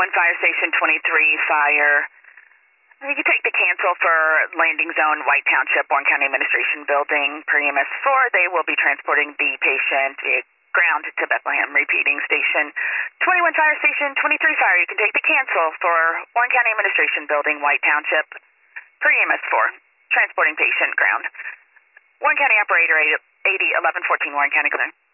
Fire Station 23 Fire. You can take the cancel for landing zone, White Township, Warren County Administration Building, per EMS 4. They will be transporting the patient ground to Bethlehem. Repeating, Station 21 Fire, Station 23 Fire. You can take the cancel for Warren County Administration Building, White Township, per EMS 4. Transporting patient ground. Warren County Operator 80 1114, Warren County, clear.